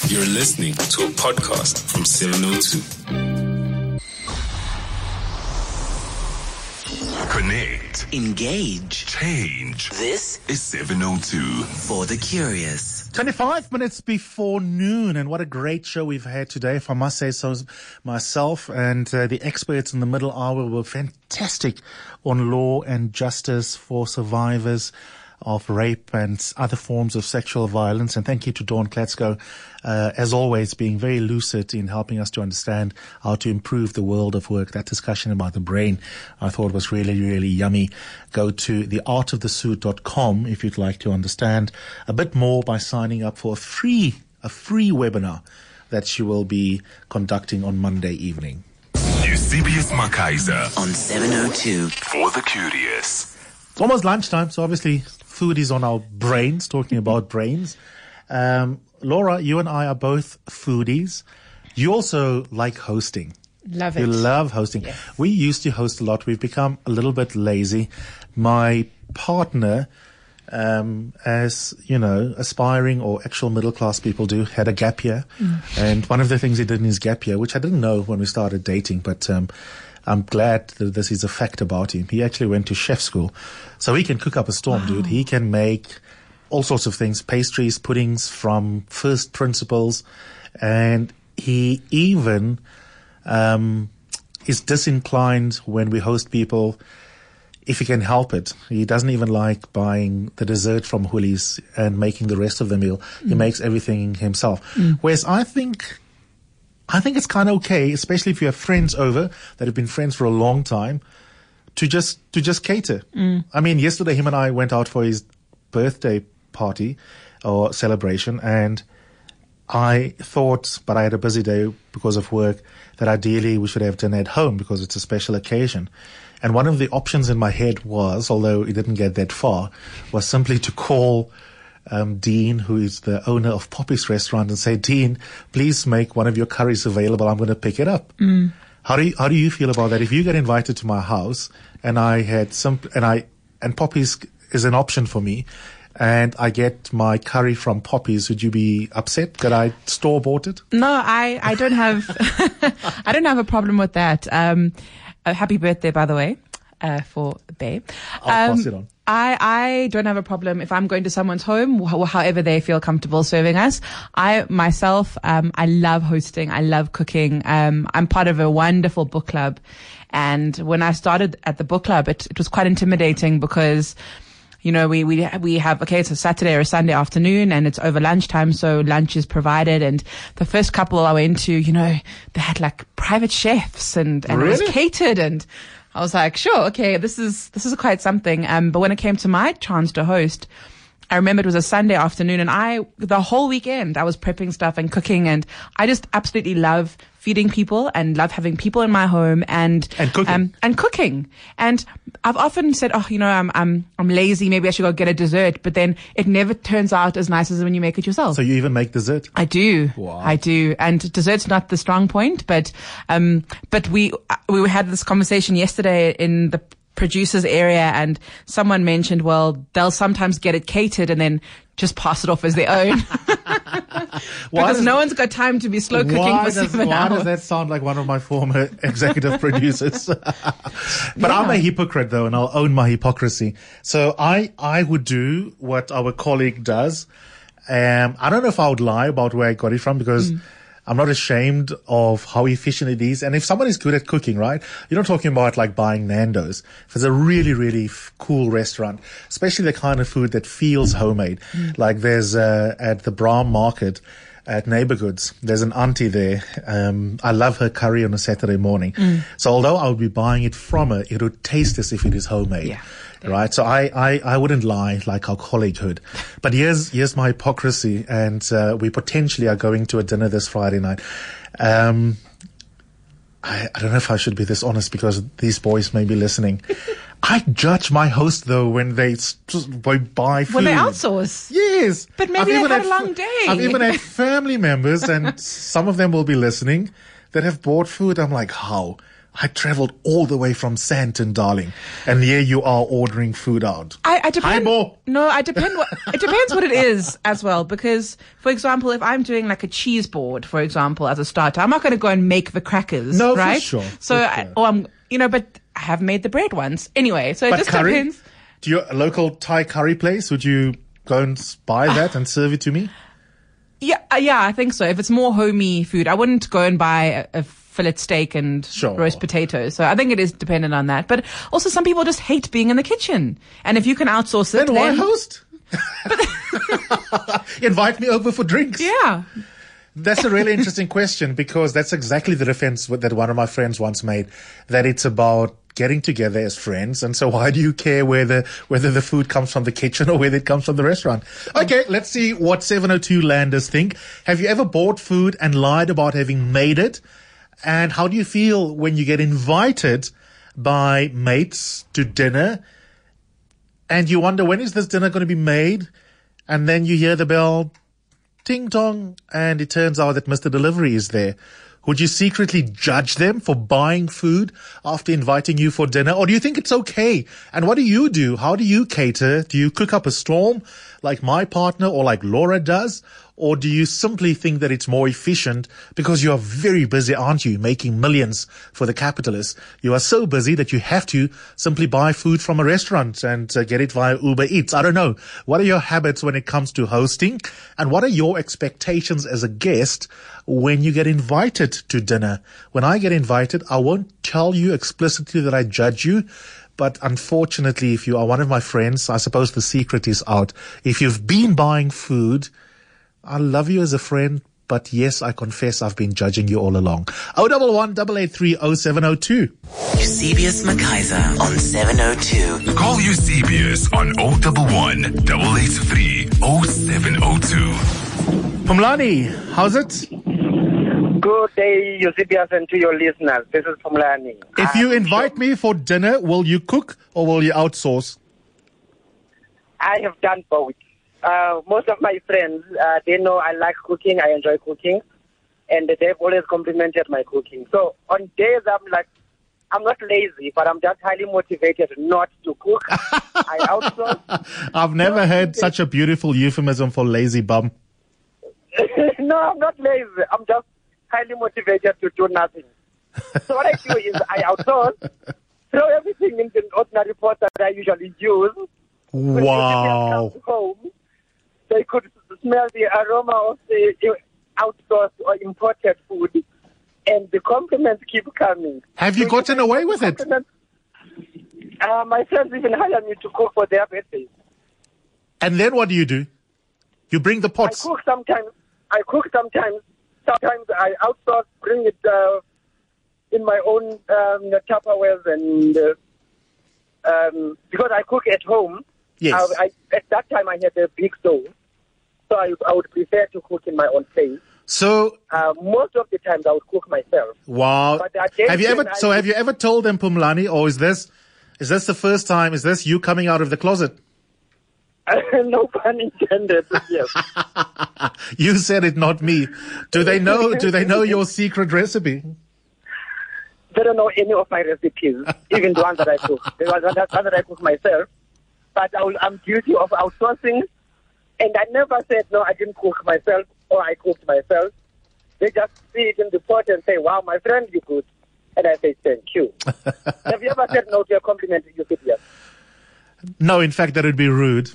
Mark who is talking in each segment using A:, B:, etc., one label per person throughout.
A: You're listening to a podcast from 702.
B: Connect.
C: Engage.
B: Change.
C: This
B: is 702.
C: For the curious.
D: 25 minutes before noon, and what a great show we've had today, if I must say so myself. And the experts in the middle hour were fantastic on law and justice for survivors of rape and other forms of sexual violence. And thank you to Dawn Klatsko, as always, being very lucid in helping us to understand how to improve the world of work. That discussion about the brain, I thought was really, really yummy. Go to theartofthesuit.com if you'd like to understand a bit more by signing up for a free webinar that she will be conducting on Monday evening.
B: Eusebius Makaiser
C: on 702.
B: For the curious.
D: It's almost lunchtime, so obviously food is on our brains, talking about brains. Laura, you and I are both foodies. You also like hosting.
E: Love it.
D: You love hosting.
E: Yes.
D: We used to host a lot. We've become a little bit lazy. My partner, as you know, aspiring or actual middle class people do, had a gap year. And one of the things he did in his gap year, which I didn't know when we started dating, but I'm glad that this is a fact about him. He actually went to chef school. So he can cook up a storm, dude. He can make all sorts of things, pastries, puddings from first principles. And he even is disinclined when we host people, if he can help it. He doesn't even like buying the dessert from Woolies and making the rest of the meal. He makes everything himself. Whereas I think it's kind of okay, especially if you have friends over that have been friends for a long time, to just cater. I mean, yesterday him and I went out for his birthday party or celebration, and I thought, but I had a busy day because of work, that ideally we should have dinner at home because it's a special occasion. And one of the options in my head was, although it didn't get that far, was simply to call Dean, who is the owner of Poppy's restaurant, and say, Dean, please make one of your curries available. I'm going to pick it up. How do you feel about that? If you get invited to my house and I had and Poppy's is an option for me, and I get my curry from Poppy's, would you be upset that I store bought it?
E: No, I don't have I don't have a problem with that. Happy birthday, by the way, for Babe.
D: I'll pass it on.
E: I don't have a problem if I'm going to someone's home, however they feel comfortable serving us. I myself, I love hosting. I love cooking. I'm part of a wonderful book club. And when I started at the book club, it was quite intimidating because, you know, we have, okay, it's a Saturday or a Sunday afternoon and it's over lunchtime. So lunch is provided. And the first couple I went to, you know, they had like private chefs and
D: Really?
E: It was catered, and I was like, sure, okay, this is quite something. But when it came to my chance to host, I remember it was a Sunday afternoon, and the whole weekend I was prepping stuff and cooking, and I just absolutely love feeding people and love having people in my home and cooking. And I've often said, oh, you know, I'm lazy. Maybe I should go get a dessert. But then it never turns out as nice as when you make it yourself.
D: So you even make dessert?
E: I do.
D: Wow.
E: I do. And dessert's not the strong point, but we had this conversation yesterday in the producers area, and someone mentioned, well, they'll sometimes get it catered and then just pass it off as their own. Because no one's got time to be slow cooking for 7 hours.
D: Why does that sound like one of my former executive producers? But I'm a hypocrite, though, and I'll own my hypocrisy. So I would do what our colleague does. I don't know if I would lie about where I got it from, because I'm not ashamed of how efficient it is. And if someone is good at cooking, right, you're not talking about like buying Nando's. If it's a really, really cool restaurant, especially the kind of food that feels homemade, like there's at the Brown Market at Neighborhoods, there's an auntie there. I love her curry on a Saturday morning. So although I would be buying it from her, it would taste as if it is homemade.
E: Yeah.
D: Right. So I wouldn't lie like our colleague would. But here's my hypocrisy. And, we potentially are going to a dinner this Friday night. I don't know if I should be this honest because these boys may be listening. I judge my host though when they buy food.
E: When they outsource.
D: Yes.
E: But maybe they've had a long day.
D: I've even had family members, and some of them will be listening, that have bought food. I'm like, how? I traveled all the way from Sandton, darling, and here you are ordering food out.
E: I depend.
D: Hi, Mo.
E: No, it depends what it is as well. Because, for example, if I'm doing like a cheese board, for example, as a starter, I'm not going to go and make the crackers,
D: No, for
E: right?
D: sure,
E: So,
D: for sure.
E: but I have made the bread once. Anyway, so it
D: But
E: just
D: curry?
E: depends.
D: To your local Thai curry place, would you go and buy that and serve it to me?
E: Yeah, I think so. If it's more homey food, I wouldn't go and buy a fillet steak and
D: Sure.
E: roast potatoes. So I think it is dependent on that. But also, some people just hate being in the kitchen, and if you can outsource it,
D: Then why host? Invite me over for drinks.
E: Yeah.
D: That's a really interesting question, because that's exactly the defense that one of my friends once made, that it's about getting together as friends. And so why do you care whether the food comes from the kitchen or whether it comes from the restaurant? Okay, let's see what 702 Landers think. Have you ever bought food and lied about having made it? And how do you feel when you get invited by mates to dinner and you wonder, when is this dinner going to be made? And then you hear the bell, ting tong, and it turns out that Mr. Delivery is there. Would you secretly judge them for buying food after inviting you for dinner? Or do you think it's okay? And what do you do? How do you cater? Do you cook up a storm like my partner or like Laura does? Or do you simply think that it's more efficient because you are very busy, aren't you, making millions for the capitalists? You are so busy that you have to simply buy food from a restaurant and get it via Uber Eats. I don't know. What are your habits when it comes to hosting? And what are your expectations as a guest when you get invited to dinner? When I get invited, I won't tell you explicitly that I judge you. But unfortunately, if you are one of my friends, I suppose the secret is out. If you've been buying food, I love you as a friend, but yes, I confess I've been judging you all along. 011-883-0702.
C: Eusebius McKaiser on 702.
B: Call Eusebius on 011-883-0702.
D: Pumlani, how's it?
F: Good day, Eusebius, and to your listeners. This is Pumlani.
D: If you invite me for dinner, will you cook or will you outsource?
F: I have done both. Most of my friends, they know I like cooking, I enjoy cooking, and they've always complimented my cooking. So on days I'm not lazy, but I'm just highly motivated not to cook. I outsource.
D: I've never heard such a beautiful euphemism for lazy bum.
F: No, I'm not lazy. I'm just highly motivated to do nothing. So what I do is I outsource, throw everything into an ordinary pot that I usually use.
D: Wow.
F: When they come home, they could smell the aroma of the outsourced or imported food, and the compliments keep coming.
D: Have you gotten away with it?
F: My friends even hire me to cook for their birthdays.
D: And then what do? You bring the pots.
F: I cook sometimes. Sometimes I outsource, bring it in my own Tupperwares, and because I cook at home.
D: Yes.
F: At that time, I had a big stove, so I would prefer to cook in my own place.
D: So
F: most of the times, I would cook myself.
D: Wow.
F: But
D: Have you ever told them, Pumlani, or is this the first time? Is this you coming out of the closet?
F: No pun intended. Yes.
D: You said it, not me. Do they know your secret recipe?
F: They don't know any of my recipes, even the ones that I cook. The ones that I cook myself. But I'm guilty of outsourcing, and I never said, no, I didn't cook myself, or I cooked myself. They just see it in the pot and say, wow, my friend, you good. And I say, thank you. Have you ever said no to a compliment you said yes?
D: No, in fact, that would be rude.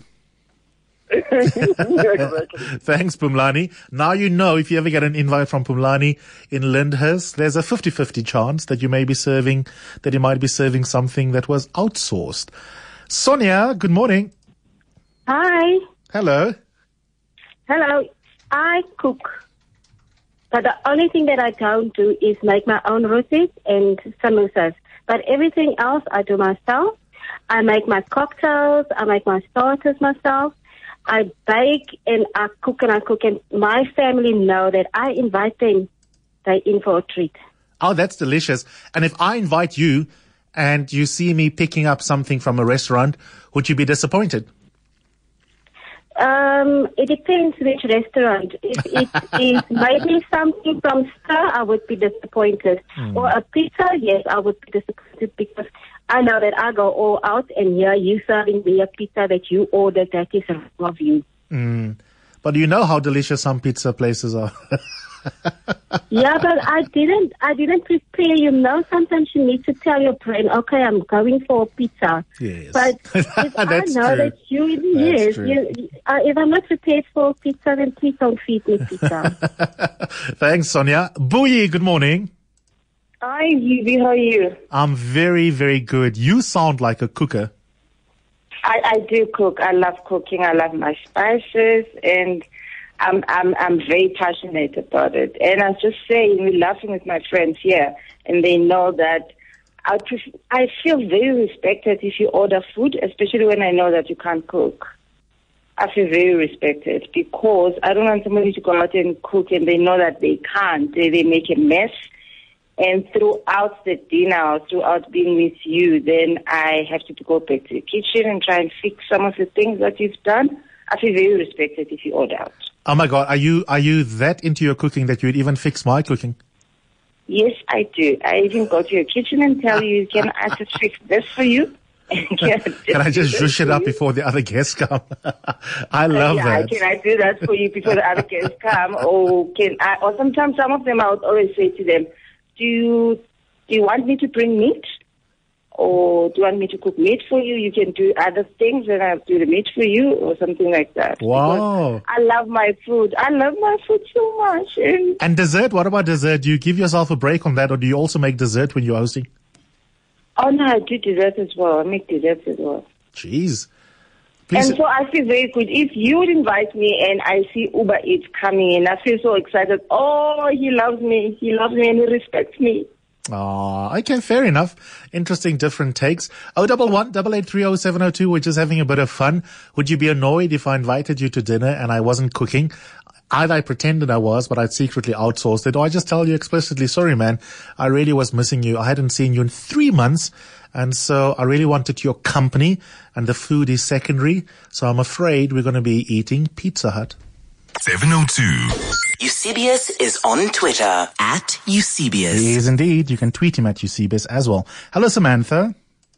F: Exactly.
D: Thanks, Pumlani. Now you know, if you ever get an invite from Pumlani in Lyndhurst, there's a 50-50 chance that you might be serving something that was outsourced. Sonia, good morning.
G: Hi.
D: Hello.
G: Hello. I cook. But the only thing that I don't do is make my own rotis and samosas. But everything else I do myself. I make my cocktails. I make my starters myself. I bake and I cook. And my family know that I invite them. They're in for a treat.
D: Oh, that's delicious. And if I invite you and you see me picking up something from a restaurant, would you be disappointed?
G: It depends which restaurant. If it is maybe something from Stir, I would be disappointed. Or a pizza, yes, I would be disappointed because I know that I go all out and here you serving me a pizza that you ordered that is wrong of you.
D: But you know how delicious some pizza places are.
G: Yeah, but I didn't prepare. You know, sometimes you need to tell your brain, okay, I'm going for a pizza.
D: Yes.
G: But if I know
D: true.
G: that
D: That's true.
G: if I'm not prepared for pizza, then please don't feed me pizza.
D: Thanks, Sonia. Bowie, good morning.
H: Hi, Yubi, how are you?
D: I'm very, very good. You sound like a cooker.
H: I do cook. I love cooking. I love my spices, and I'm very passionate about it. And I was just saying, we're laughing with my friends here, and they know that I feel very respected if you order food, especially when I know that you can't cook. I feel very respected because I don't want somebody to go out and cook and they know that they can't. They make a mess. And throughout the dinner, or throughout being with you, then I have to go back to the kitchen and try and fix some of the things that you've done. I feel very respected if you order out.
D: Oh my God, are you that into your cooking that you would even fix my cooking?
H: Yes, I do. I even go to your kitchen and tell you, can I just fix this for you?
D: Can I just zhoosh it up before the other guests come? I love that.
H: Can I do that for you before the other guests come? Or sometimes some of them I would always say to them, do you want me to bring meat? Or do you want me to cook meat for you? You can do other things and I'll do the meat for you or something like that.
D: Wow.
H: Because I love my food. I love my food so much.
D: And dessert? What about dessert? Do you give yourself a break on that or do you also make dessert when you're hosting?
H: Oh, no, I do dessert as well. I make desserts as well.
D: Jeez. Please.
H: And so I feel very good. If you would invite me and I see Uber Eats coming in, I feel so excited. Oh, he loves me. He loves me and he respects me.
D: Okay, fair enough. Interesting, different takes. 011-883-0702. We're just having a bit of fun. Would you be annoyed if I invited you to dinner and I wasn't cooking? Either I pretended I was, but I'd secretly outsourced it, or I just tell you explicitly, sorry man, I really was missing you. I hadn't seen you in 3 months, and so I really wanted your company, and the food is secondary, so I'm afraid we're going to be eating Pizza Hut.
B: 702.
C: Eusebius is on Twitter at Eusebius.
D: He is indeed. You can tweet him at Eusebius as well. Hello, Samantha.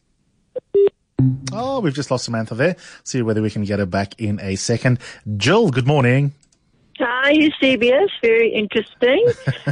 D: Oh, we've just lost Samantha there. See whether we can get her back in a second. Jill, good morning.
I: Hi, Eusebius. Very interesting.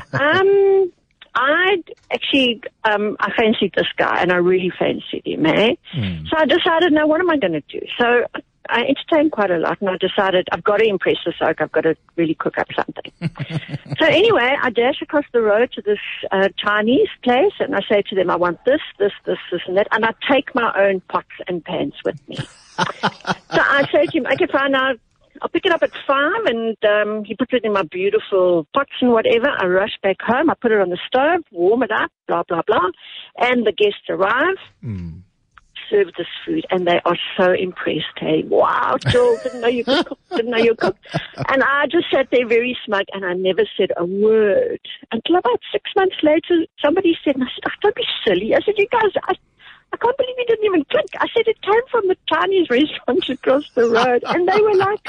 I: I fancied this guy, and I really fancied him, eh? So I decided, now what am I going to do? So I entertained quite a lot, and I decided I've got to impress the soak. I've got to really cook up something. So anyway, I dash across the road to this Chinese place, and I say to them, I want this, and that, and I take my own pots and pans with me. So I say to him, okay, fine, I'll pick it up at 5, and he puts it in my beautiful pots and whatever. I rush back home. I put it on the stove, warm it up, blah, blah, blah. And the guests arrive, serve this food, and they are so impressed. Hey, wow, Jill, didn't know you could cook, didn't know you cooked. And I just sat there very smug, and I never said a word. Until about 6 months later, somebody said, and I said, oh, don't be silly. I said, you guys, I can't believe you didn't even click. I said it came from the Chinese restaurant across the road, and they were like,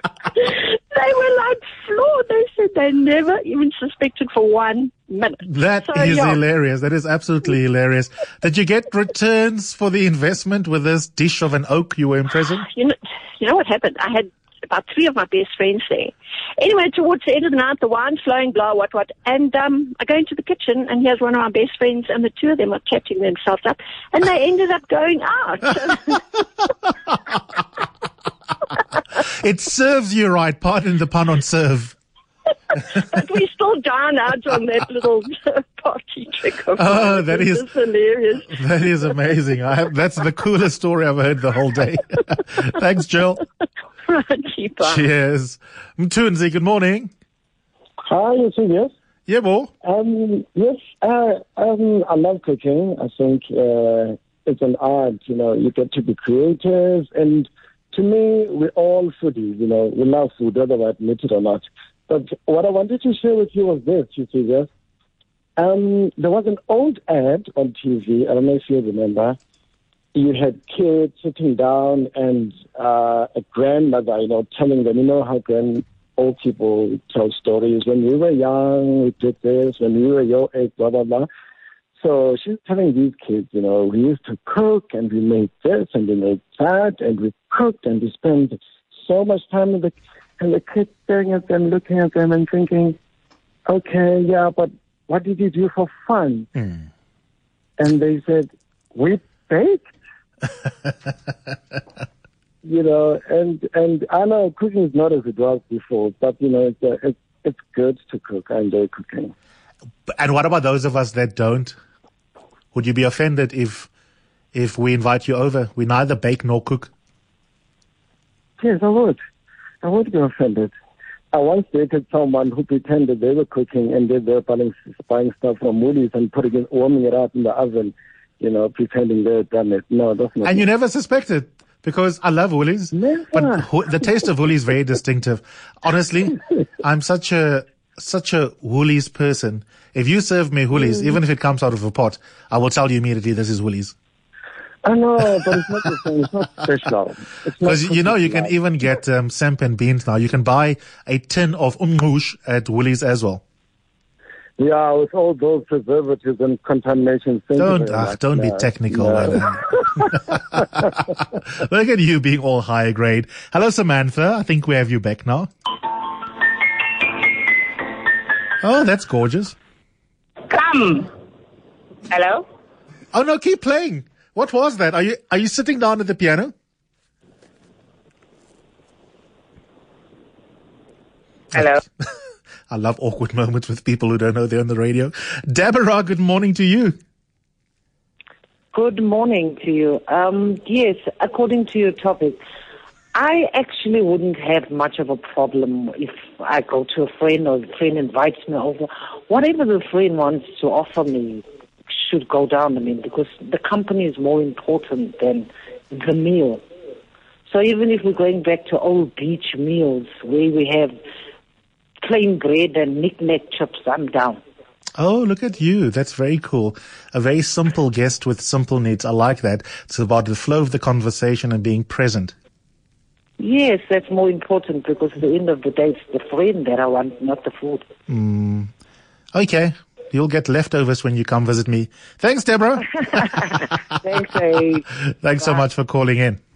I: floored. They said they never even suspected for 1 minute.
D: That is hilarious. That is absolutely hilarious. Did you get returns for the investment with this dish of an oak you were impressing?
I: You know what happened? I had about 3 of my best friends there. Anyway, towards the end of the night, the wine's flowing, blah, what, and I go into the kitchen, and here's one of my best friends, and the two of them are chatting themselves up, and they ended up going out.
D: It serves you right. Pardon the pun on serve.
I: But we still dine out on that little party trick of
D: mine. That is
I: hilarious.
D: That is amazing. That's the coolest story I've heard the whole day. Thanks, Jill. Cheers. Mtunzi, good morning.
J: Hi, yes.
D: Yeah, Bo.
J: Yes, I love cooking. I think it's an art, you get to be creative. And to me, we're all foodies, we love food, whether I admit it or not. But what I wanted to share with you was this, yes. There was an old ad on TV, I don't know if you remember, you had kids sitting down and a grandmother, telling them, how old people tell stories. When we were young, we did this. When we were your age, blah, blah, blah. So she's telling these kids, we used to cook and we made this and we made that and we cooked and we spent so much time and the kids staring at them, looking at them and thinking, okay, yeah, but what did you do for fun? And they said, we baked. And I know cooking is not as it was before, but it's good to cook. I enjoy cooking.
D: And what about those of us that don't? Would you be offended if we invite you over? We neither bake nor cook.
J: Yes, I would. I would be offended. I once dated someone who pretended they were cooking and they were buying stuff from Woolies and warming it up in the oven, pretending they had done it. No, that's not.
D: And you never suspected? Because I love Woolies.
J: Never.
D: But the taste of Woolies is very distinctive. Honestly, I'm such a Woolies person. If you serve me Woolies, even if it comes out of a pot, I will tell you immediately this is Woolies.
J: I know, but it's not the same. It's not special.
D: Because you can even get samp and beans now. You can buy a tin of umngoosh at Woolies as well.
J: Yeah, with all those preservatives and contaminations.
D: Don't be technical.
J: No.
D: Look at you being all high grade. Hello, Samantha. I think we have you back now. Oh, that's gorgeous.
K: Come. Hello?
D: Oh, no, keep playing. What was that? Are you sitting down at the piano?
K: Hello?
D: I love awkward moments with people who don't know they're on the radio. Deborah, good morning to you.
L: Good morning to you. Yes, according to your topic, I actually wouldn't have much of a problem if I go to a friend or a friend invites me over. Whatever the friend wants to offer me should go down, because the company is more important than the meal. So even if we're going back to old beach meals where we have plain bread and knick-knack chips, I'm down.
D: Oh, look at you. That's very cool. A very simple guest with simple needs. I like that. It's about the flow of the conversation and being present.
L: Yes, that's more important because at the end of the day, it's the friend that I want, not the food.
D: Okay. You'll get leftovers when you come visit me. Thanks, Deborah.
L: Thanks, Abe.
D: Thanks so much for calling in.